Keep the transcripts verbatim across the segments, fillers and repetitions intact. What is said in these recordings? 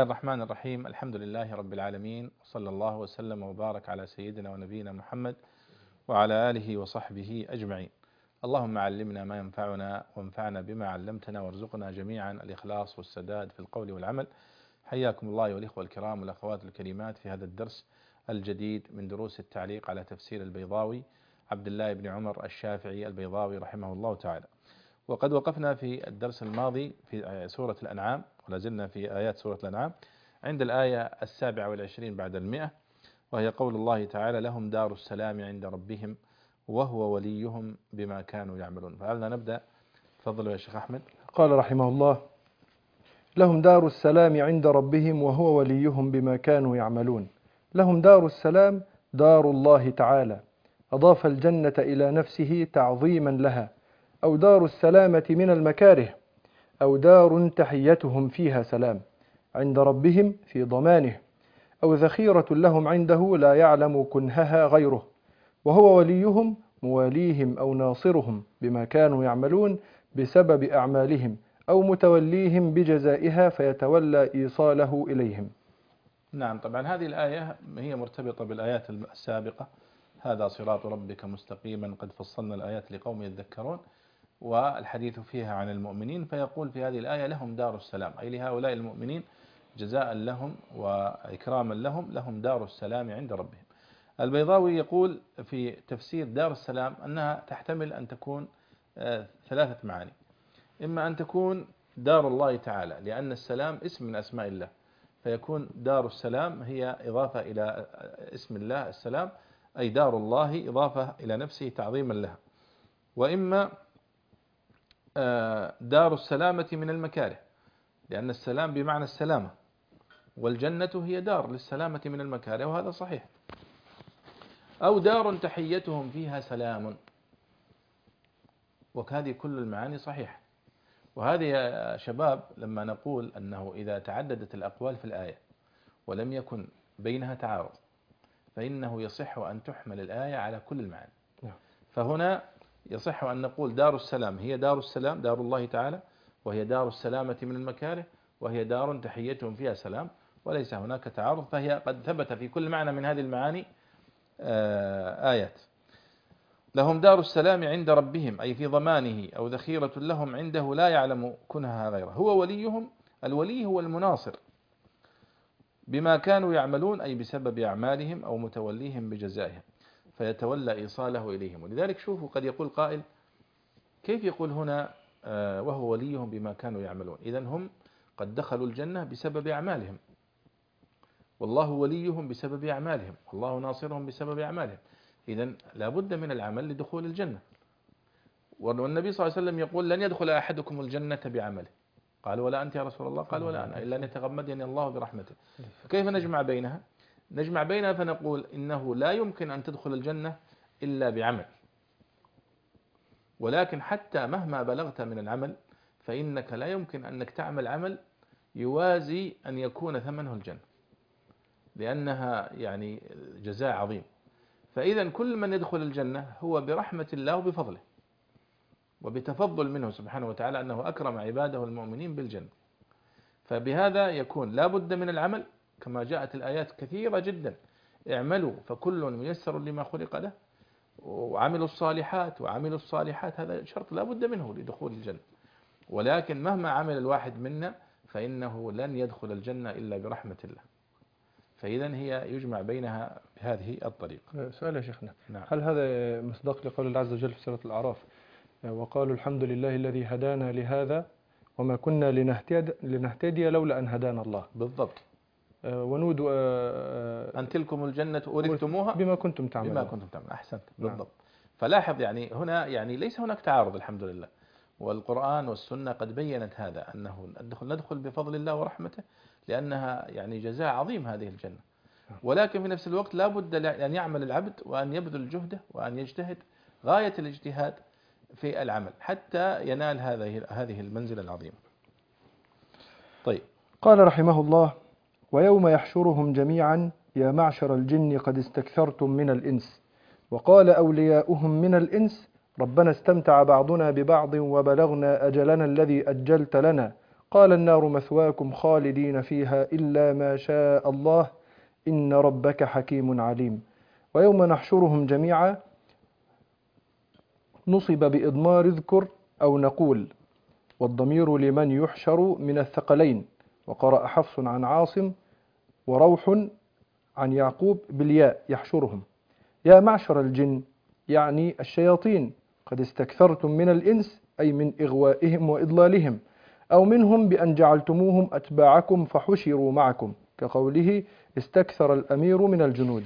الرحمن الرحيم. الحمد لله رب العالمين، وصلى الله وسلم وبارك على سيدنا ونبينا محمد وعلى آله وصحبه أجمعين. اللهم علمنا ما ينفعنا وانفعنا بما علمتنا، وارزقنا جميعا الإخلاص والسداد في القول والعمل. حياكم الله والإخوة الكرام والأخوات الكريمات في هذا الدرس الجديد من دروس التعليق على تفسير البيضاوي عبد الله بن عمر الشافعي البيضاوي رحمه الله تعالى. وقد وقفنا في الدرس الماضي في سورة الأنعام، ولا زلنا في آيات سورة الأنعام عند الآية السابعة والعشرين بعد المئة، وهي قول الله تعالى: لهم دار السلام عند ربهم وهو وليهم بما كانوا يعملون. فهلنا نبدأ؟ تفضلوا يا شيخ أحمد. قال رحمه الله: لهم دار السلام عند ربهم وهو وليهم بما كانوا يعملون. لهم دار السلام دار الله تعالى، أضاف الجنة إلى نفسه تعظيما لها، أو دار السلامة من المكاره، أو دار تحيتهم فيها سلام عند ربهم في ضمانه، أو ذخيرة لهم عنده لا يعلم كنهها غيره، وهو وليهم مواليهم أو ناصرهم بما كانوا يعملون بسبب أعمالهم، أو متوليهم بجزائها فيتولى إيصاله إليهم. نعم، طبعا هذه الآية هي مرتبطة بالآيات السابقة: هذا صراط ربك مستقيما قد فصلنا الآيات لقوم يذكرون، والحديث فيها عن المؤمنين. فيقول في هذه الآية: لهم دار السلام، أي لهؤلاء المؤمنين جزاء لهم وإكراما لهم، لهم دار السلام عند ربهم. البيضاوي يقول في تفسير دار السلام أنها تحتمل أن تكون ثلاثة معاني: إما أن تكون دار الله تعالى، لأن السلام اسم من أسماء الله، فيكون دار السلام هي إضافة إلى اسم الله السلام، أي دار الله إضافة إلى نفسه تعظيما لها. وإما دار السلامة من المكاره، لأن السلام بمعنى السلامة، والجنة هي دار للسلامة من المكاره، وهذا صحيح. أو دار تحيتهم فيها سلام، وهذه كل المعاني صحيحة. وهذه يا شباب لما نقول أنه إذا تعددت الأقوال في الآية ولم يكن بينها تعارض، فإنه يصح أن تحمل الآية على كل المعاني. فهنا يصح أن نقول دار السلام هي دار السلام، دار الله تعالى، وهي دار السلامة من المكاره، وهي دار تحيتهم فيها سلام، وليس هناك تعارض، فهي قد ثبت في كل معنى من هذه المعاني آيات. لهم دار السلام عند ربهم، أي في ضمانه، أو ذخيرة لهم عنده لا يعلم كنهها غيره. هو وليهم، الولي هو المناصر بما كانوا يعملون، أي بسبب أعمالهم، أو متوليهم بجزائهم فيتولى إيصاله إليهم. ولذلك شوفوا قد يقول قائل: كيف يقول هنا وهو وليهم بما كانوا يعملون؟ إذن هم قد دخلوا الجنة بسبب أعمالهم، والله وليهم بسبب أعمالهم، والله ناصرهم بسبب أعمالهم. إذن لا بد من العمل لدخول الجنة. والنبي صلى الله عليه وسلم يقول: لن يدخل أحدكم الجنة بعمله. قال: ولا أنت يا رسول الله؟ قال: ولا أنا، إلا أن يتغمدني الله برحمته. فكيف نجمع بينها؟ نجمع بينها فنقول إنه لا يمكن أن تدخل الجنة إلا بعمل، ولكن حتى مهما بلغت من العمل فإنك لا يمكن أنك تعمل عمل يوازي أن يكون ثمنه الجنة، لأنها يعني جزاء عظيم. فإذا كل من يدخل الجنة هو برحمة الله وبفضله وبتفضل منه سبحانه وتعالى، أنه أكرم عباده المؤمنين بالجنة. فبهذا يكون لا بد من العمل، كما جاءت الآيات كثيرة جدا: اعملوا فكل ميسر لما خلق له، وعملوا الصالحات وعملوا الصالحات، هذا شرط لا بد منه لدخول الجنة. ولكن مهما عمل الواحد منا فإنه لن يدخل الجنة إلا برحمة الله. فإذا هي يجمع بينها بهذه الطريقة. سؤال يا شيخنا: نعم. هل هذا مصداق لقول الله عز وجل في سورة الأعراف: وقالوا الحمد لله الذي هدانا لهذا وما كنا لنهتدي, لنهتدي لولا أن هدانا الله؟ بالضبط. ونودوا أن تلكم الجنة أورثتموها بما كنتم تعملون. بما كنتم تعملون. أحسنت. نعم. بالضبط. فلاحظ يعني هنا يعني ليس هناك تعارض الحمد لله، والقرآن والسنة قد بينت هذا، أنه ندخل, ندخل بفضل الله ورحمته، لأنها يعني جزاء عظيم هذه الجنة. ولكن في نفس الوقت لا بد أن يعمل العبد وأن يبذل جهده وأن يجتهد غاية الاجتهاد في العمل حتى ينال هذه هذه المنزلة العظيمة. طيب. قال رحمه الله: ويوم يحشرهم جميعا يا معشر الجن قد استكثرتم من الإنس، وقال أولياؤهم من الإنس ربنا استمتع بعضنا ببعض وبلغنا أجلنا الذي أجلت لنا قال النار مثواكم خالدين فيها إلا ما شاء الله إن ربك حكيم عليم. ويوم نحشرهم جميعا نصب بإضمار اذكر أو نقول، والضمير لمن يحشر من الثقلين. وقرأ حفص عن عاصم وروح عن يعقوب بالياء يحشرهم. يا معشر الجن يعني الشياطين قد استكثرتم من الإنس أي من إغوائهم وإضلالهم، أو منهم بأن جعلتموهم أتباعكم فحشروا معكم، كقوله استكثر الأمير من الجنود.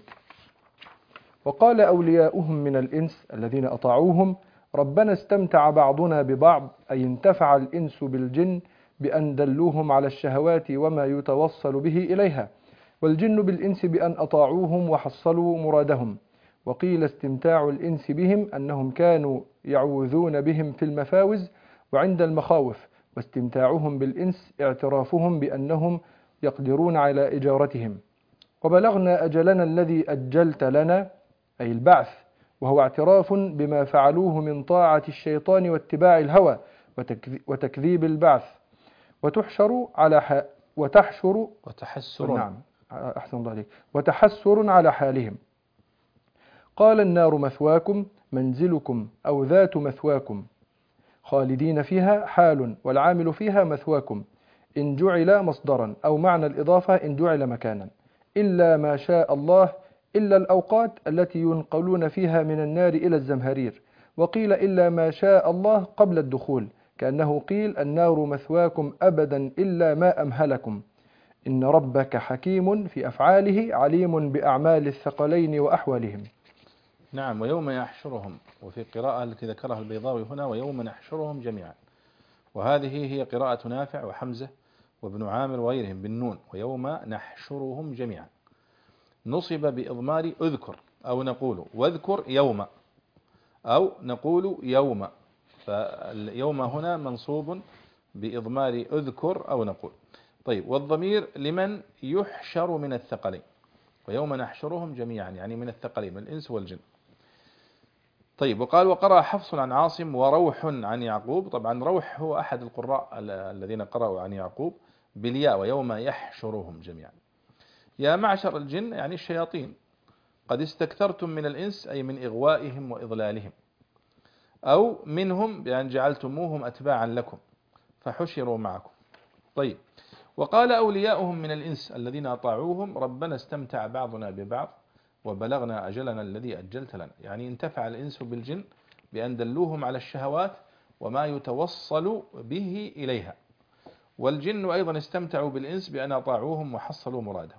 وقال أولياؤهم من الإنس الذين أطاعوهم ربنا استمتع بعضنا ببعض، أي انتفع الإنس بالجن بأن دلوهم على الشهوات وما يتوصل به إليها، والجن بالإنس بأن أطاعوهم وحصلوا مرادهم. وقيل استمتاع الإنس بهم أنهم كانوا يعوذون بهم في المفاوز وعند المخاوف، واستمتاعهم بالإنس اعترافهم بأنهم يقدرون على إجارتهم. وبلغنا أجلنا الذي أجلت لنا أي البعث، وهو اعتراف بما فعلوه من طاعة الشيطان واتباع الهوى وتكذيب البعث. وتحشر على ح... وتحشر وتحسر نعم أحسن الله عليك وتحسر على حالهم. قال النار مثواكم منزلكم أو ذات مثواكم خالدين فيها حال، والعامل فيها مثواكم إن جعل مصدرا، أو معنى الإضافة إن جعل مكانا. إلا ما شاء الله إلا الأوقات التي ينقلون فيها من النار إلى الزمهرير. وقيل إلا ما شاء الله قبل الدخول، كأنه قيل النار مثواكم أبدا إلا ما أمهلكم. إن ربك حكيم في أفعاله عليم بأعمال الثقلين وأحوالهم. نعم. ويوم يحشرهم، وفي قراءة التي ذكرها البيضاوي هنا ويوم نحشرهم جميعا، وهذه هي قراءة نافع وحمزة وابن عامر وغيرهم بالنون، ويوم نحشرهم جميعا. نصب بإضمار أذكر أو نقول واذكر يوم، أو نقول يوم، فاليوم هنا منصوب بإضمار أذكر أو نقول. طيب، والضمير لمن يحشر من الثقلين، ويوم نحشرهم جميعا يعني من الثقلين من الإنس والجن. طيب، وقال وقرأ حفص عن عاصم وروح عن يعقوب. طبعا روح هو أحد القراء الذين قرأوا عن يعقوب بالياء، ويوم يحشرهم جميعا. يا معشر الجن يعني الشياطين قد استكثرتم من الإنس أي من إغوائهم وإضلالهم، أو منهم بأن جعلتموهم أتباعا لكم فحشروا معكم. طيب، وقال أولياؤهم من الإنس الذين أطاعوهم ربنا استمتع بعضنا ببعض وبلغنا أجلنا الذي أجلت لنا، يعني انتفع الإنس بالجن بأن دلوهم على الشهوات وما يتوصل به إليها، والجن أيضا استمتعوا بالإنس بأن أطاعوهم وحصلوا مرادهم.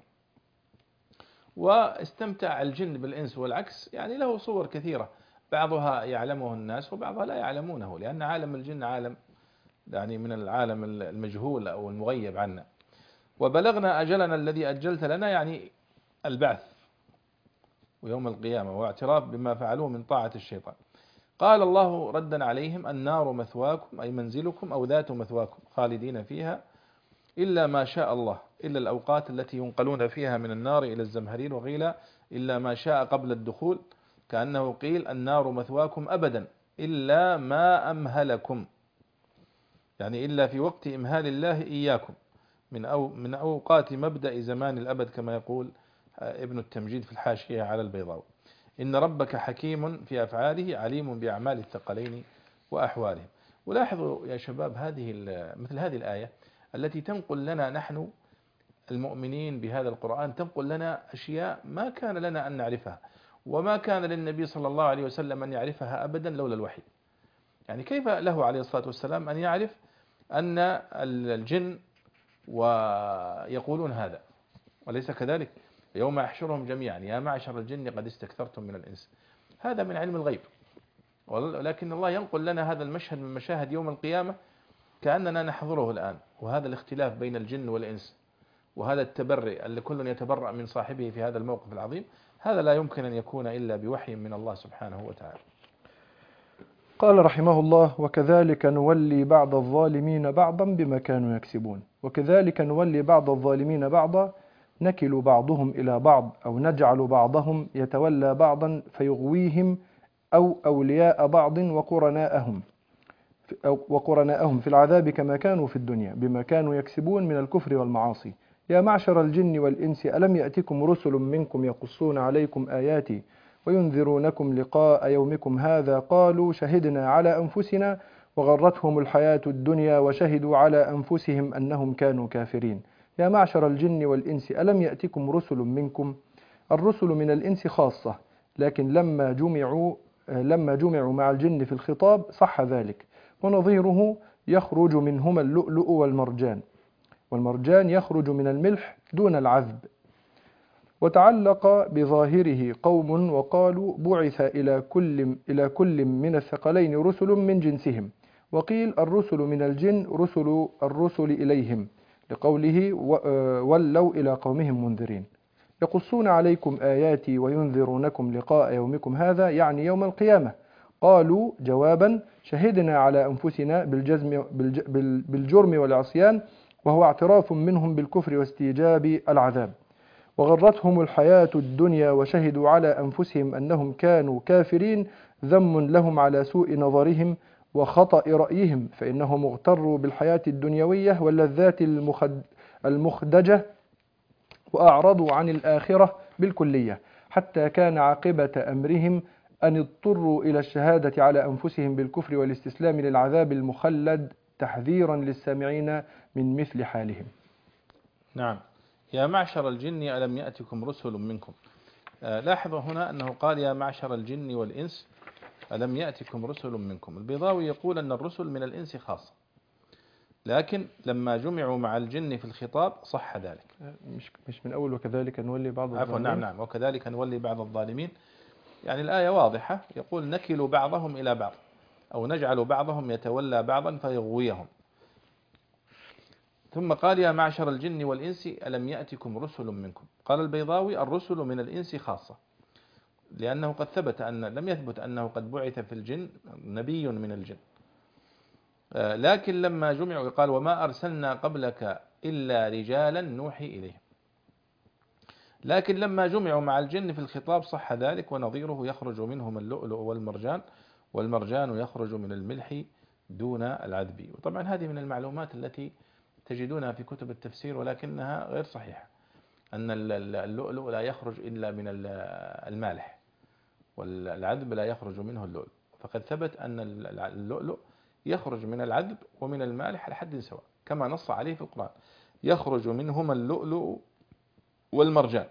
واستمتع الجن بالإنس والعكس يعني له صور كثيرة، بعضها يعلمه الناس وبعضها لا يعلمونه، لأن عالم الجن عالم يعني من العالم المجهول أو المغيب عنا. وبلغنا أجلنا الذي أجلت لنا يعني البعث ويوم القيامة، واعتراف بما فعلوه من طاعة الشيطان. قال الله ردا عليهم النار مثواكم أي منزلكم أو ذات مثواكم خالدين فيها إلا ما شاء الله، إلا الأوقات التي ينقلون فيها من النار إلى الزمهرير. وقيل إلا ما شاء قبل الدخول، كأنه قيل النار مثواكم أبدا إلا ما أمهلكم، يعني إلا في وقت إمهال الله إياكم من أو من أوقات مبدأ زمان الأبد، كما يقول ابن التمجيد في الحاشية على البيضاوي. إن ربك حكيم في أفعاله عليم بأعمال الثقلين وأحوالهم. ولاحظوا يا شباب هذه مثل هذه الآية التي تنقل لنا نحن المؤمنين بهذا القرآن، تنقل لنا أشياء ما كان لنا أن نعرفها، وما كان للنبي صلى الله عليه وسلم أن يعرفها أبدا لولا الوحي. يعني كيف له عليه الصلاة والسلام أن يعرف أن الجن ويقولون هذا وليس كذلك؟ يوم يحشرهم جميعا يا معشر الجن قد استكثرتم من الإنس، هذا من علم الغيب، ولكن الله ينقل لنا هذا المشهد من مشاهد يوم القيامة كأننا نحضره الآن. وهذا الاختلاف بين الجن والإنس وهذا التبرئ اللي كل يتبرأ من صاحبه في هذا الموقف العظيم، هذا لا يمكن أن يكون إلا بوحي من الله سبحانه وتعالى. قال رحمه الله وكذلك نولي بعض الظالمين بعضا بما كانوا يكسبون. وكذلك نولي بعض الظالمين بعضا نكل بعضهم إلى بعض أو نجعل بعضهم يتولى بعضا فيغويهم أو أولياء بعض وقرناءهم. وقرناءهم في العذاب كما كانوا في الدنيا بما كانوا يكسبون من الكفر والمعاصي. يا معشر الجن والإنس ألم يأتكم رسل منكم يقصون عليكم آياتي وينذرونكم لقاء يومكم هذا قالوا شهدنا على أنفسنا وغرتهم الحياة الدنيا وشهدوا على أنفسهم أنهم كانوا كافرين. يا معشر الجن والإنس ألم يأتكم رسل منكم. الرسل من الإنس خاصة، لكن لما جمعوا لما جمعوا مع الجن في الخطاب صح ذلك. ونظيره يخرج منهما اللؤلؤ والمرجان، والمرجان يخرج من الملح دون العذب. وتعلق بظاهره قوم وقالوا بعث إلى كل إلى كل من الثقلين رسل من جنسهم، وقيل الرسل من الجن رسل الرسل إليهم، لقوله ولوا إلى قومهم منذرين. يقصون عليكم آياتي وينذرونكم لقاء يومكم هذا، يعني يوم القيامة. قالوا جوابا شهدنا على أنفسنا بالجزم بالجرم والعصيان، وهو اعتراف منهم بالكفر واستيجاب العذاب. وغرتهم الحياة الدنيا وشهدوا على أنفسهم أنهم كانوا كافرين، ذم لهم على سوء نظرهم وخطأ رأيهم، فإنهم اغتروا بالحياة الدنيوية واللذات المخدجة وأعرضوا عن الآخرة بالكلية، حتى كان عاقبة أمرهم أن اضطروا إلى الشهادة على أنفسهم بالكفر والاستسلام للعذاب المخلد، تحذيرا للسامعين من مثل حالهم. نعم. يا معشر الجن ألم يأتكم رسل منكم. آه لاحظوا هنا أنه قال يا معشر الجن والإنس ألم يأتكم رسل منكم. البيضاوي يقول أن الرسل من الإنس خاصة، لكن لما جمعوا مع الجن في الخطاب صح ذلك. مش مش من أول وكذلك نولي بعض الظالمين. عفوا نعم نعم وكذلك نولي بعض الظالمين. يعني الآية واضحة، يقول نكل بعضهم إلى بعض أو نجعل بعضهم يتولى بعضا فيغويهم. ثم قال يا معشر الجن والإنس ألم يأتكم رسل منكم. قال البيضاوي الرسل من الإنس خاصة، لأنه قد ثبت أن لم يثبت أنه قد بعث في الجن نبي من الجن، لكن لما جمعوا قال وما أرسلنا قبلك إلا رجالا نوحي إليهم. لكن لما جمعوا مع الجن في الخطاب صح ذلك، ونظيره يخرج منهم اللؤلؤ والمرجان، والمرجان يخرج من الملح دون العذب. وطبعا هذه من المعلومات التي تجدونها في كتب التفسير ولكنها غير صحيحة، أن اللؤلؤ لا يخرج إلا من المالح، والعذب لا يخرج منه اللؤلؤ. فقد ثبت أن اللؤلؤ يخرج من العذب ومن المالح على حد سواء، كما نص عليه في القرآن يخرج منهما اللؤلؤ والمرجان.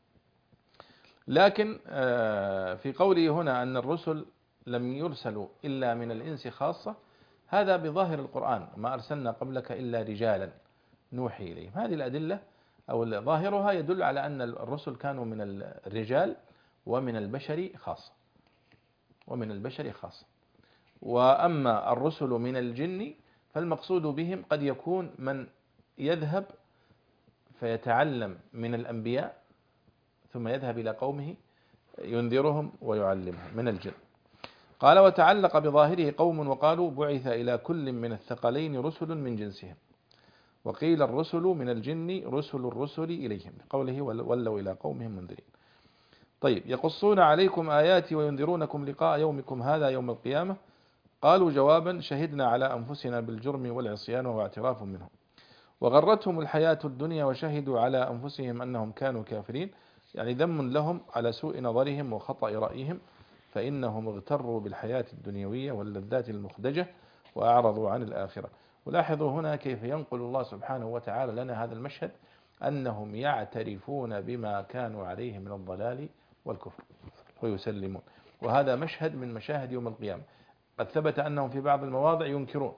لكن في قوله هنا أن الرسل لم يرسلوا إلا من الإنس خاصة، هذا بظاهر القرآن ما أرسلنا قبلك إلا رجالا نوحي إليهم. هذه الأدلة أو ظاهرها يدل على أن الرسل كانوا من الرجال ومن البشر خاصة ومن البشر خاصة. وأما الرسل من الجن فالمقصود بهم قد يكون من يذهب فيتعلم من الأنبياء ثم يذهب إلى قومه ينذرهم ويعلمهم من الجن. قال وتعلق بظاهره قوم وقالوا بعث إلى كل من الثقلين رسل من جنسهم، وقيل الرسل من الجن رسل الرسل إليهم، قوله ولوا إلى قومهم منذرين. طيب يقصون عليكم آياتي وينذرونكم لقاء يومكم هذا يوم القيامة. قالوا جوابا شهدنا على أنفسنا بالجرم والعصيان وهو اعتراف منهم، وغرتهم الحياة الدنيا وشهدوا على أنفسهم أنهم كانوا كافرين، يعني ذم لهم على سوء نظرهم وخطأ رأيهم، فإنهم اغتروا بالحياة الدنيوية واللذات المخدجة وأعرضوا عن الآخرة. ولاحظوا هنا كيف ينقل الله سبحانه وتعالى لنا هذا المشهد، أنهم يعترفون بما كانوا عليه من الضلال والكفر ويسلمون. وهذا مشهد من مشاهد يوم القيامة. قد ثبت أنهم في بعض المواضع ينكرون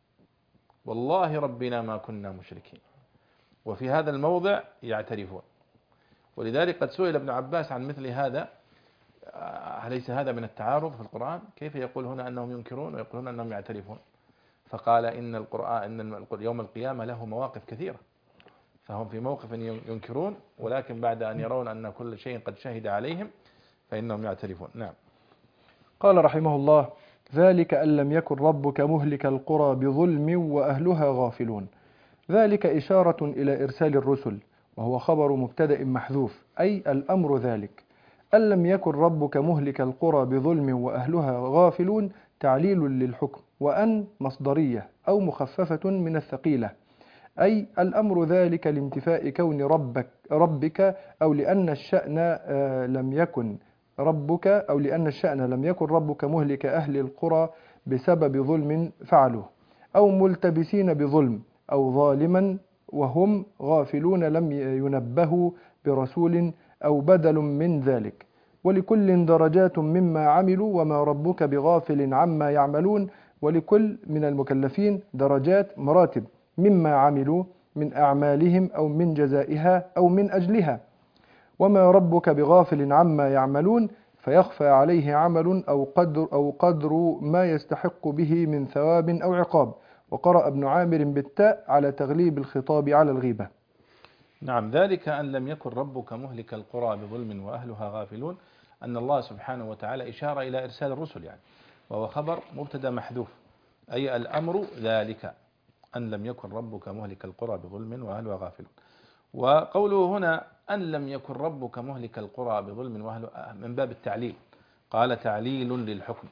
والله ربنا ما كنا مشركين، وفي هذا الموضع يعترفون. ولذلك قد سئل ابن عباس عن مثل هذا، أليس هذا من التعارض في القرآن؟ كيف يقول هنا أنهم ينكرون ويقولون أنهم يعترفون؟ فقال إن القرآن إن يوم القيامة له مواقف كثيرة، فهم في موقف ينكرون، ولكن بعد أن يرون أن كل شيء قد شهد عليهم فإنهم يعترفون. نعم. قال رحمه الله ذلك أن لم يكن ربك مهلك القرى بظلم وأهلها غافلون. ذلك إشارة إلى إرسال الرسل، وهو خبر مبتدأ محذوف، أي الأمر ذلك. أن لم يكن ربك مهلك القرى بظلم وأهلها غافلون تعليل للحكم، وأن مصدرية أو مخففة من الثقيلة، أي الأمر ذلك لانتفاء كون ربك ربك أو لأن الشأن آه، لم يكن ربك أو لأن الشأن لم يكن ربك مهلك أهل القرى بسبب ظلم فعلوه، أو ملتبسين بظلم، أو ظالما وهم غافلون لم ينبهوا برسول، أو بدل من ذلك. ولكل درجات مما عملوا وما ربك بغافل عما يعملون. ولكل من المكلفين درجات مراتب مما عملوا من أعمالهم أو من جزائها أو من أجلها، وما ربك بغافل عما يعملون، فيخفى عليه عمل أو قدر, أو قدر ما يستحق به من ثواب أو عقاب. وقرأ ابن عامر بالتاء على تغليب الخطاب على الغيبة. نعم، ذلك أن لم يكن ربك مهلك القرى بظلم وأهلها غافلون، أن الله سبحانه وتعالى إشارة إلى إرسال الرسل يعني، وهو خبر مبتدا محذوف، أي الأمر ذلك أن لم يكن ربك مهلك القرى بظلم وأهلها غافلون. وقوله هنا أن لم يكن ربك مهلك القرى بظلم وأهلها من باب التعليل، قال تعليل للحكم،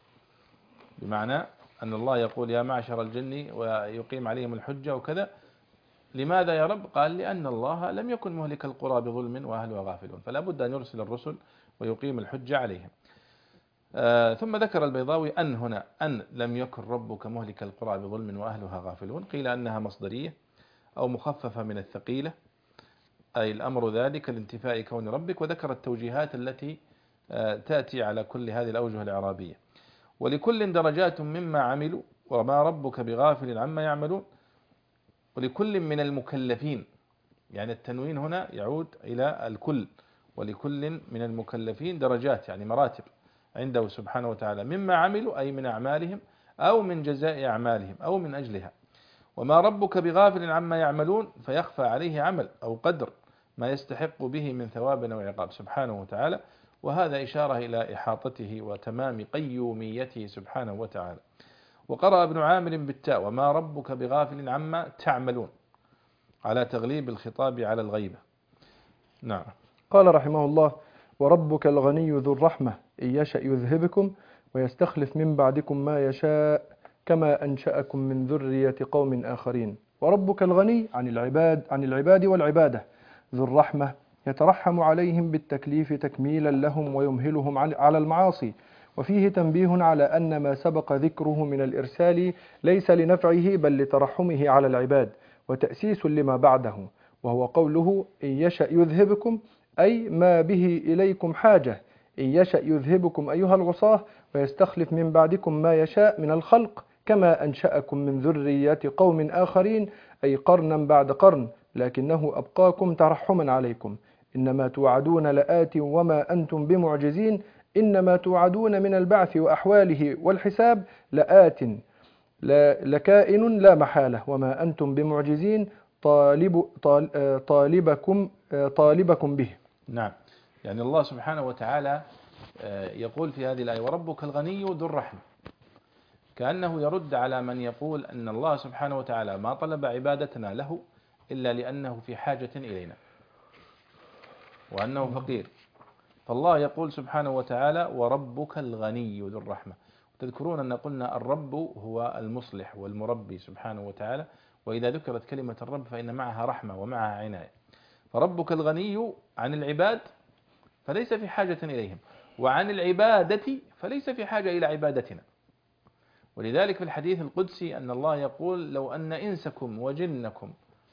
بمعنى أن الله يقول يا معشر الجن ويقيم عليهم الحجة وكذا. لماذا يا رب؟ قال لأن الله لم يكن مهلك القرى بظلم وأهلها غافلون، فلا بد أن يرسل الرسل ويقيم الحجة عليهم. آه ثم ذكر البيضاوي أن هنا أن لم يكن ربك مهلك القرى بظلم وأهلها غافلون، قيل أنها مصدرية أو مخففة من الثقيلة، أي الأمر ذلك لانتفاء كون ربك، وذكر التوجيهات التي آه تأتي على كل هذه الأوجه الإعرابية. ولكل درجات مما عملوا وما ربك بغافل عما يعملون. ولكل من المكلفين، يعني التنوين هنا يعود إلى الكل، ولكل من المكلفين درجات يعني مراتب عنده سبحانه وتعالى مما عملوا أي من أعمالهم أو من جزاء أعمالهم أو من أجلها. وما ربك بغافل عما يعملون، فيخفى عليه عمل أو قدر ما يستحق به من ثواب أو عقاب سبحانه وتعالى، وهذا إشارة إلى إحاطته وتمام قيوميته سبحانه وتعالى. وقرأ ابن عامر بالتاء وما ربك بغافل عما تعملون، على تغليب الخطاب على الغيبة. نعم. قال رحمه الله: وربك الغني ذو الرحمة إن يشأ يذهبكم ويستخلف من بعدكم ما يشاء كما أنشأكم من ذرية قوم آخرين. وربك الغني عن العباد عن العباد والعبادة، ذو الرحمة يترحم عليهم بالتكليف تكميلا لهم ويمهلهم على المعاصي. وفيه تنبيه على أن ما سبق ذكره من الإرسال ليس لنفعه بل لترحمه على العباد وتأسيس لما بعده، وهو قوله إن يشأ يذهبكم، أي ما به إليكم حاجة. إن يشأ يذهبكم أيها العصاة ويستخلف من بعدكم ما يشاء من الخلق كما أنشأكم من ذرية قوم آخرين، أي قرنا بعد قرن، لكنه أبقاكم ترحما عليكم. إنما توعدون لآت وما أنتم بمعجزين. إنما توعدون من البعث وأحواله والحساب لآت لكائن لا محالة، وما أنتم بمعجزين طالب طالبكم طالبكم به. نعم، يعني الله سبحانه وتعالى يقول في هذه الآية وربك الغني ذو الرحمة، كأنه يرد على من يقول أن الله سبحانه وتعالى ما طلب عبادتنا له إلا لأنه في حاجة إلينا وأنه فقير. فالله يقول سبحانه وتعالى وربك الغني ذو الرحمة. تذكرون أن قلنا الرب هو المصلح والمربي سبحانه وتعالى، وإذا ذكرت كلمة الرب فإن معها رحمة ومعها عناية. فربك الغني عن العباد فليس في حاجة إليهم، وعن العبادة فليس في حاجة إلى عبادتنا. ولذلك في الحديث القدسي أن الله يقول لو أن إنسكم وجنكم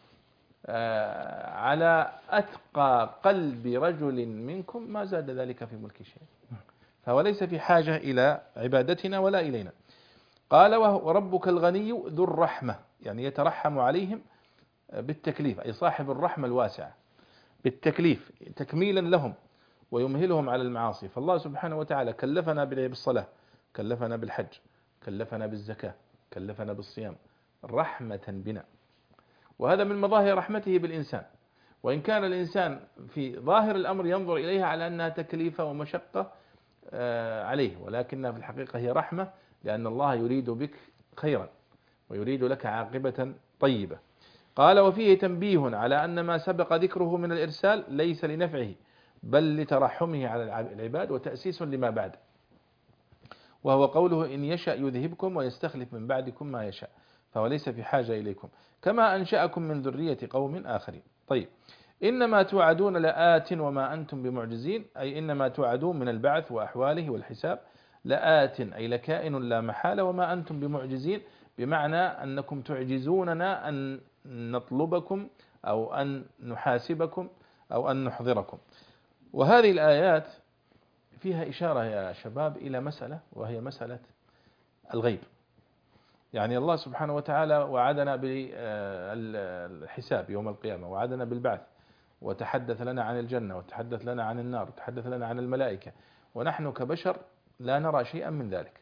على أتقى قلب رجل منكم ما زاد ذلك في ملك شيء. فهو ليس في حاجة إلى عبادتنا ولا إلينا. قال وربك الغني ذو الرحمة، يعني يترحم عليهم بالتكليف، أي صاحب الرحمة الواسعة بالتكليف تكميلا لهم ويمهلهم على المعاصي. فالله سبحانه وتعالى كلفنا بالصلاة، كلفنا بالحج، كلفنا بالزكاة، كلفنا بالصيام رحمة بنا، وهذا من مظاهر رحمته بالإنسان. وإن كان الإنسان في ظاهر الأمر ينظر إليها على أنها تكليفة ومشقة عليه، ولكنها في الحقيقة هي رحمة، لأن الله يريد بك خيرا ويريد لك عاقبة طيبة. قال وفيه تنبيه على أن ما سبق ذكره من الإرسال ليس لنفعه بل لترحمه على العباد وتأسيس لما بعد. وهو قوله إن يشأ يذهبكم ويستخلف من بعدكم ما يشاء فهو ليس في حاجة إليكم كما أنشأكم من ذرية قوم آخرين. طيب، إنما توعدون لآت وما أنتم بمعجزين، أي إنما توعدون من البعث وأحواله والحساب لآت أي لكائن لا محالة، وما أنتم بمعجزين بمعنى أنكم تعجزوننا أن نطلبكم أو أن نحاسبكم أو أن نحضركم. وهذه الآيات فيها إشارة يا شباب إلى مسألة، وهي مسألة الغيب. يعني الله سبحانه وتعالى وعدنا بالحساب يوم القيامة، وعدنا بالبعث، وتحدث لنا عن الجنة، وتحدث لنا عن النار، وتحدث لنا عن الملائكة، ونحن كبشر لا نرى شيئا من ذلك.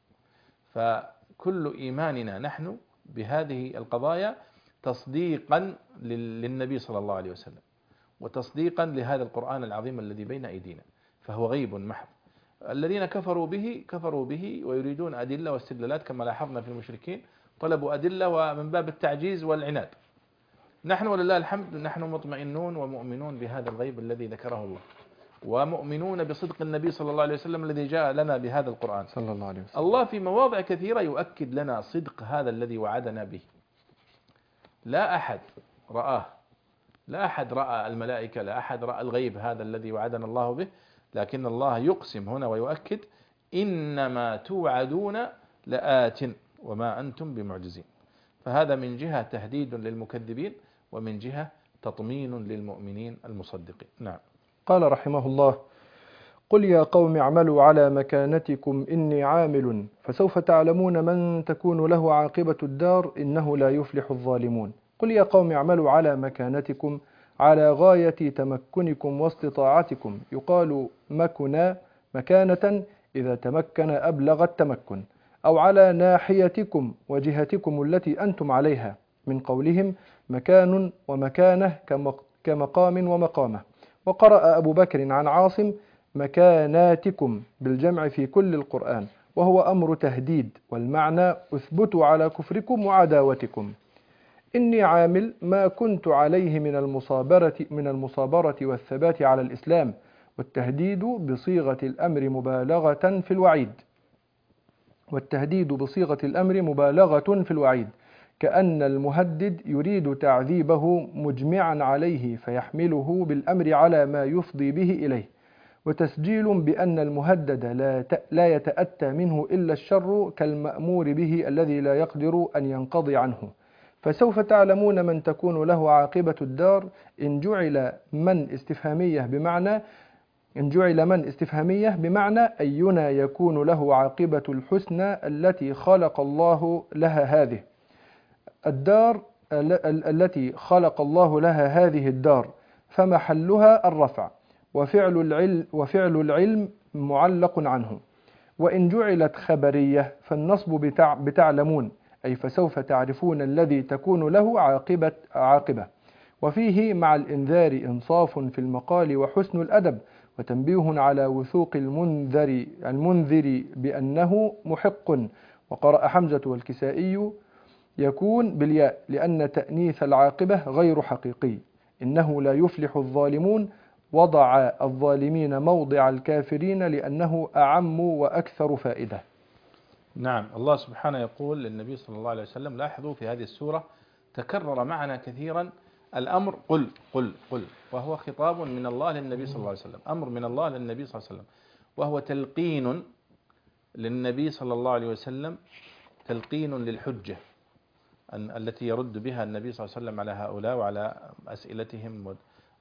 فكل إيماننا نحن بهذه القضايا تصديقا للنبي صلى الله عليه وسلم، وتصديقا لهذا القرآن العظيم الذي بين أيدينا، فهو غيب محض. الذين كفروا به كفروا به ويريدون أدلة واستدلالات، كما لاحظنا في المشركين طلبوا أدلة ومن باب التعجيز والعناد. نحن ولله الحمد نحن مطمئنون ومؤمنون بهذا الغيب الذي ذكره الله، ومؤمنون بصدق النبي صلى الله عليه وسلم الذي جاء لنا بهذا القرآن صلى الله عليه وسلم. الله في مواضع كثيرة يؤكد لنا صدق هذا الذي وعدنا به. لا أحد رآه، لا أحد رأى الملائكة، لا أحد رأى الغيب هذا الذي وعدنا الله به، لكن الله يقسم هنا ويؤكد إنما توعدون لآت وما أنتم بمعجزين. فهذا من جهة تهديد للمكذبين، ومن جهة تطمين للمؤمنين المصدقين. نعم. قال رحمه الله: قل يا قوم اعملوا على مكانتكم إني عامل فسوف تعلمون من تكون له عاقبة الدار إنه لا يفلح الظالمون. قل يا قوم اعملوا على مكانتكم على غاية تمكنكم واستطاعتكم. يقال مكنا مكانة إذا تمكن أبلغ التمكن، أو على ناحيتكم وجهتكم التي أنتم عليها، من قولهم مكان ومكانة كمقام ومقامة. وقرأ أبو بكر عن عاصم مكاناتكم بالجمع في كل القرآن، وهو أمر تهديد، والمعنى اثبتوا على كفركم وعداوتكم. إني عامل ما كنت عليه من المصابرة من المصابرة والثبات على الإسلام، والتهديد بصيغة الأمر مبالغة في الوعيد والتهديد بصيغة الأمر مبالغة في الوعيد كأن المهدد يريد تعذيبه مجمعا عليه فيحمله بالأمر على ما يفضي به إليه، وتسجيل بأن المهدد لا لا يتأتى منه إلا الشر كالمأمور به الذي لا يقدر أن ينقضي عنه. فسوف تعلمون من تكون له عاقبة الدار. إن جعل من استفهامية بمعنى إن جعل من استفهامية بمعنى أينا يكون له عاقبة الحسنى التي خلق الله لها هذه الدار التي خلق الله لها هذه الدار، فمحلها الرفع، وفعل العلم وفعل العلم معلق عنه. وإن جعلت خبرية فالنصب بتع بتعلمون، أي فسوف تعرفون الذي تكون له عاقبة عاقبة. وفيه مع الإنذار إنصاف في المقال وحسن الأدب، وتنبيه على وثوق المنذر المنذر بأنه محق. وقرأ حمزة والكسائي يكون بالياء لأن تأنيث العاقبة غير حقيقي. إنه لا يفلح الظالمون، وضع الظالمين موضع الكافرين لأنه أعم وأكثر فائدة. نعم. الله سبحانه يقول للنبي صلى الله عليه وسلم، لاحظوا في هذه السورة تكرر معنا كثيرا الأمر قل قل قل، وهو خطاب من الله للنبي صلى الله عليه وسلم، أمر من الله للنبي صلى الله عليه وسلم، وهو تلقين للنبي صلى الله عليه وسلم، تلقين للحجة التي يرد بها النبي صلى الله عليه وسلم على هؤلاء وعلى أسئلتهم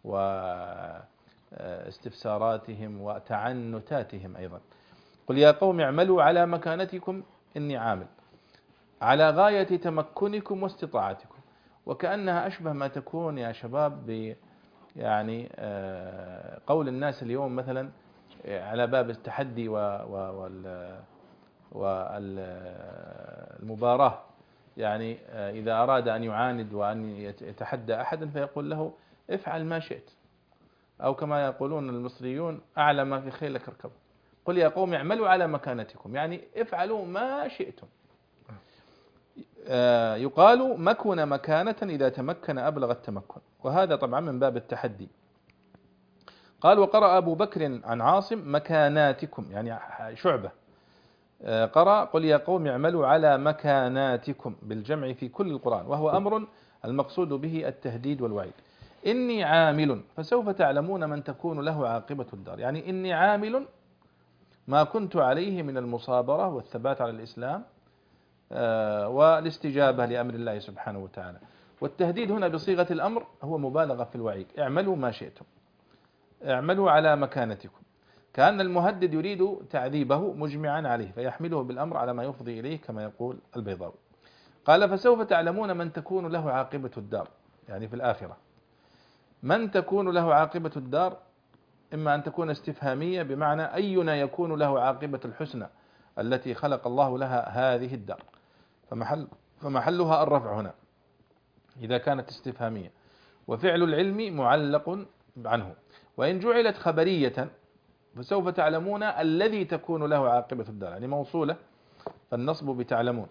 واستفساراتهم وتعنتاتهم أيضا. قل يا قوم اعملوا على مكانتكم إني عامل، على غاية تمكنكم واستطاعتكم، وكأنها أشبه ما تكون يا شباب ب يعني قول الناس اليوم مثلا على باب التحدي والمباراة، يعني إذا أراد أن يعاند وأن يتحدى أحدا فيقول له افعل ما شئت، أو كما يقولون المصريون أعلى ما في خيلك اركب. قل يا قوم اعملوا على مكانتكم، يعني افعلوا ما شئتم. يقال مكن مكانة إذا تمكن أبلغ التمكن، وهذا طبعا من باب التحدي. قال وقرأ أبو بكر عن عاصم مكاناتكم، يعني شعبة، قرأ قل يا قوم اعملوا على مكاناتكم بالجمع في كل القرآن، وهو أمر المقصود به التهديد والوعيد. إني عامل فسوف تعلمون من تكون له عاقبة الدار، يعني إني عامل ما كنت عليه من المصابرة والثبات على الإسلام والاستجابة لأمر الله سبحانه وتعالى. والتهديد هنا بصيغة الأمر هو مبالغة في الوعيد، اعملوا ما شئتم، اعملوا على مكانتكم، كأن المهدد يريد تعذيبه مجمعا عليه فيحمله بالأمر على ما يفضي إليه كما يقول البيضاوي. قال فسوف تعلمون من تكون له عاقبة الدار، يعني في الآخرة. من تكون له عاقبة الدار إما أن تكون استفهامية بمعنى أينا يكون له عاقبة الحسنى التي خلق الله لها هذه الدار، فمحل فمحلها الرفع هنا إذا كانت استفهامية، وفعل العلم معلق عنه. وإن جعلت خبرية فسوف تعلمون الذي تكون له عاقبة الدار، يعني موصولة فالنصب بتعلمون.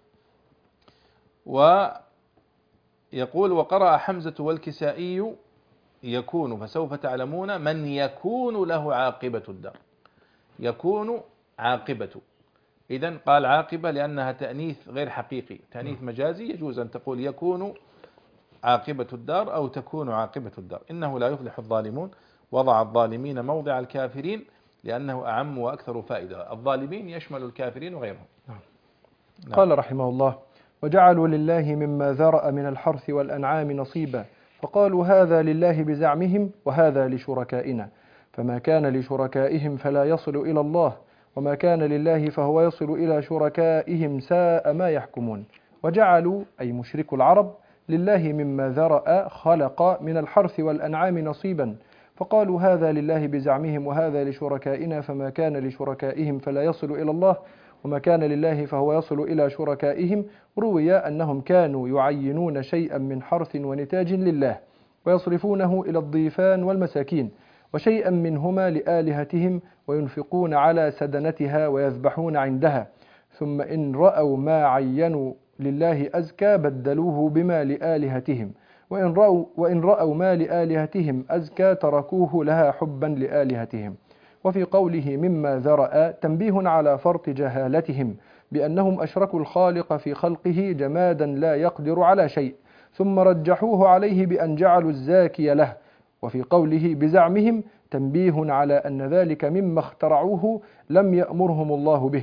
ويقول وقرأ حمزة والكسائي يكون فسوف تعلمون من يكون له عاقبة الدار، يكون عاقبة، إذن قال عاقبة لأنها تأنيث غير حقيقي، تأنيث مجازي، يجوز أن تقول يكون عاقبة الدار أو تكون عاقبة الدار. إنه لا يفلح الظالمون، وضع الظالمين موضع الكافرين لأنه أعم وأكثر فائدة، الظالمين يشمل الكافرين وغيرهم. نعم. نعم. قال رحمه الله وجعلوا لله مما ذرأ من الحرث والأنعام نصيبا، فقالوا هذا لله بزعمهم وهذا لشركائنا، فما كان لشركائهم فلا يصل إلى الله، وما كان لله فهو يصل إلى شركائهم ساء ما يحكمون. وجعلوا أي مشركو العرب لله مما ذرأ خلق من الحرث والأنعام نصيبا، فقالوا هذا لله بزعمهم وهذا لشركائنا، فما كان لشركائهم فلا يصل إلى الله، وما كان لله فهو يصل إلى شركائهم. روي أنهم كانوا يعينون شيئا من حرث ونتاج لله ويصرفونه إلى الضيفان والمساكين، وشيئا منهما لآلهتهم وينفقون على سدنتها ويذبحون عندها، ثم إن رأوا ما عينوا لله أزكى بدلوه بما لآلهتهم، وإن رأوا, وإن رأوا ما لآلهتهم أزكى تركوه لها حبا لآلهتهم. وفي قوله مما ذرأ تنبيه على فرط جهالتهم بأنهم أشركوا الخالق في خلقه جمادا لا يقدر على شيء، ثم رجحوه عليه بأن جعلوا الزاكي له. وفي قوله بزعمهم تنبيه على أن ذلك مما اخترعوه لم يأمرهم الله به.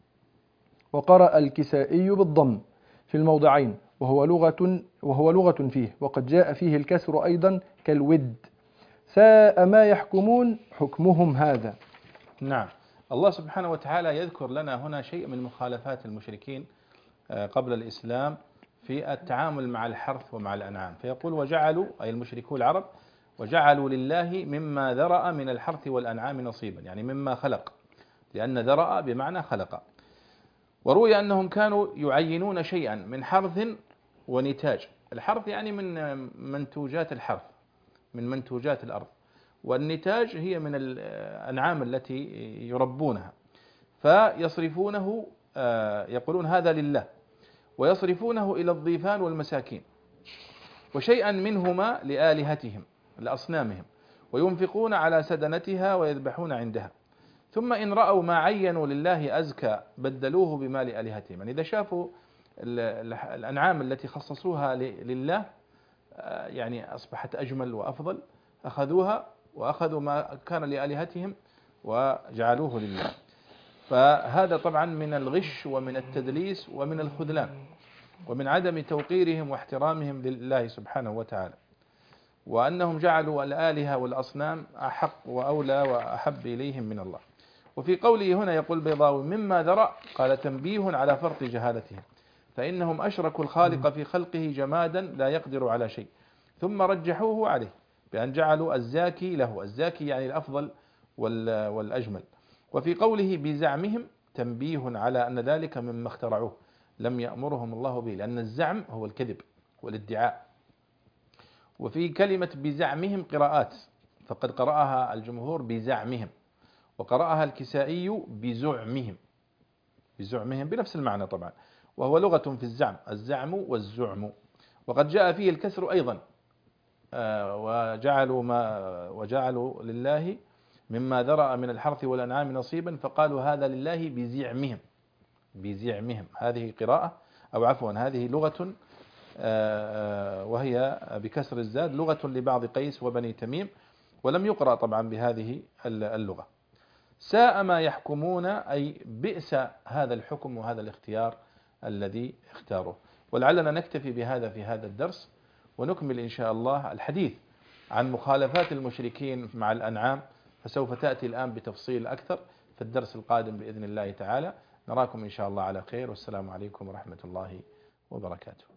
وقرأ الكسائي بالضم في الموضعين، وهو لغة, وهو لغة فيه، وقد جاء فيه الكسر أيضا كالود. ساء ما يحكمون حكمهم هذا. نعم. الله سبحانه وتعالى يذكر لنا هنا شيء من مخالفات المشركين قبل الإسلام في التعامل مع الحرث ومع الأنعام، فيقول وجعلوا أي المشركون العرب وجعلوا لله مما ذرأ من الحرث والأنعام نصيبا، يعني مما خلق، لأن ذرأ بمعنى خلق. وروي أنهم كانوا يعينون شيئا من حرث ونتاج، الحرث يعني من منتوجات الحرث، من منتوجات الأرض، والنتاج هي من الأنعام التي يربونها، فيصرفونه يقولون هذا لله، ويصرفونه إلى الضيفان والمساكين، وشيئا منهما لآلهتهم لأصنامهم، وينفقون على سدنتها ويذبحون عندها، ثم إن رأوا ما عينوا لله أزكى بدلوه بما لآلهتهم. يعني إذا شافوا الأنعام التي خصصوها لله يعني أصبحت أجمل وأفضل أخذوها، وأخذوا ما كان لآلهتهم وجعلوه لله. فهذا طبعا من الغش ومن التدليس ومن الخذلان ومن عدم توقيرهم واحترامهم لله سبحانه وتعالى، وأنهم جعلوا الآلهة والأصنام أحق وأولى وأحب إليهم من الله. وفي قوله هنا يقول بيضاوي مما ذرأ قال تنبيه على فرط جهالتهم، فإنهم أشركوا الخالق في خلقه جمادا لا يقدر على شيء، ثم رجحوه عليه بأن جعلوا الزاكي له، الزاكي يعني الأفضل والأجمل. وفي قوله بزعمهم تنبيه على أن ذلك مما اخترعوه لم يأمرهم الله به، لأن الزعم هو الكذب والادعاء. وفي كلمة بزعمهم قراءات، فقد قرأها الجمهور بزعمهم، وقرأها الكسائي بزعمهم، بزعمهم بنفس المعنى طبعا، وهو لغة في الزعم، الزعم والزعم. وقد جاء فيه الكسر أيضا وجعلوا ما وجعلوا لله مما ذرأ من الحرث والأنعام نصيبا، فقالوا هذا لله بزعمهم، بزعمهم. هذه قراءة أو عفوا هذه لغة وهي بكسر الزاد لغة لبعض قيس وبني تميم، ولم يقرأ طبعا بهذه اللغة. ساء ما يحكمون أي بئس هذا الحكم وهذا الاختيار الذي اختاروه. ولعلنا نكتفي بهذا في هذا الدرس، ونكمل إن شاء الله الحديث عن مخالفات المشركين مع الأنعام، فسوف تأتي الآن بتفصيل أكثر في الدرس القادم بإذن الله تعالى. نراكم إن شاء الله على خير، والسلام عليكم ورحمة الله وبركاته.